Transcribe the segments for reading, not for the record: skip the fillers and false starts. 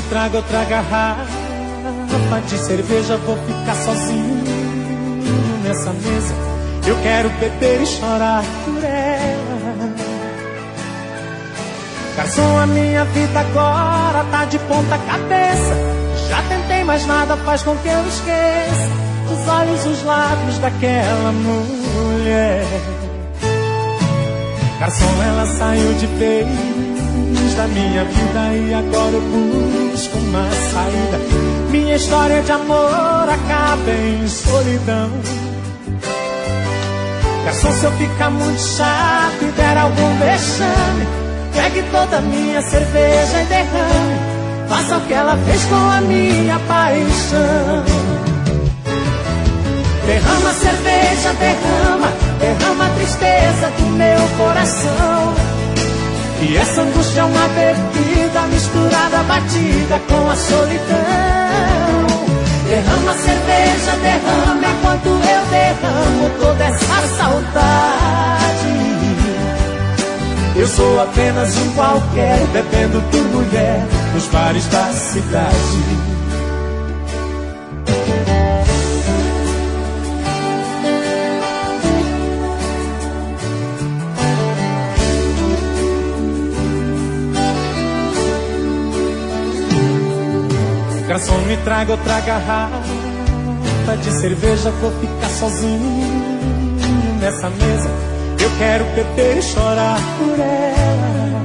traga outra garrafa de cerveja, vou ficar sozinho nessa mesa. Eu quero beber e chorar por ela. Garçom, a minha vida agora tá de ponta cabeça. Já tentei, mas nada faz com que eu esqueça os olhos, os lábios daquela mulher. Garçom, ela saiu de vez da minha vida e agora eu busco uma saída. Minha história de amor acaba em solidão. Garçom, se eu ficar muito chato e der algum vexame, pegue toda a minha cerveja e derrame. Faça o que ela fez com a minha paixão. Derrama a cerveja, derrama, derrama a tristeza do meu coração. E essa angústia é uma bebida misturada, batida com a solidão. Derrama a cerveja, derrama enquanto eu derramo toda essa saudade. Eu sou apenas um qualquer, bebendo por mulher nos bares da cidade. Garçom, me traga outra garrafa de cerveja, vou ficar sozinho nessa mesa. Eu quero beber e chorar por ela.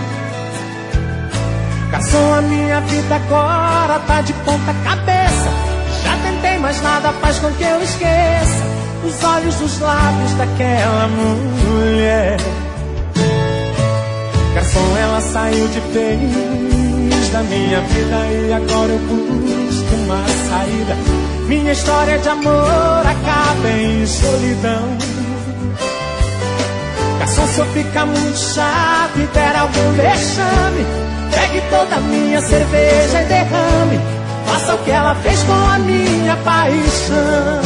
Garçom, a minha vida agora tá de ponta cabeça. Já tentei, mas nada faz com que eu esqueça os olhos, os lábios daquela mulher. Garçom, ela saiu de vez da minha vida e agora eu busco uma saída. Minha história de amor acaba em solidão. Garçom, se eu ficar muito chato e der algum vexame, pegue toda a minha cerveja e derrame. Faça o que ela fez com a minha paixão.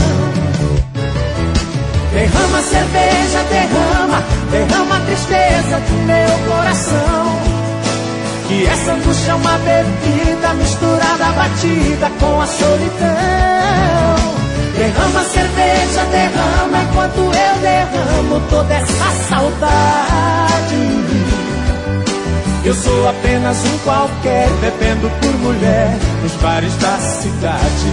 Derrama a cerveja, derrama, derrama a tristeza do meu coração. Que essa angústia é uma bebida misturada, batida com a solidão. Derrama a cerveja, derrama enquanto eu derramo toda essa saudade. Eu sou apenas um qualquer, bebendo por mulher nos bares da cidade.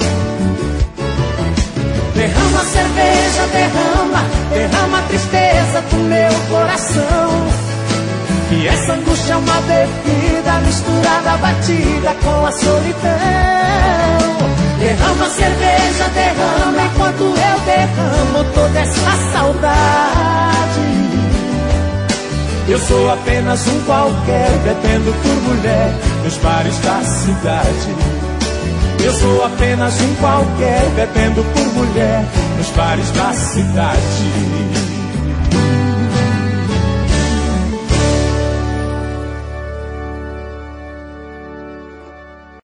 Derrama a cerveja, derrama, derrama a tristeza do meu coração. E essa angústia é uma bebida misturada, batida com a solidão. Derrama a cerveja, derrama enquanto eu derramo toda essa saudade. Eu sou apenas um qualquer, bebendo por mulher nos bares da cidade. Eu sou apenas um qualquer, bebendo por mulher nos bares da cidade.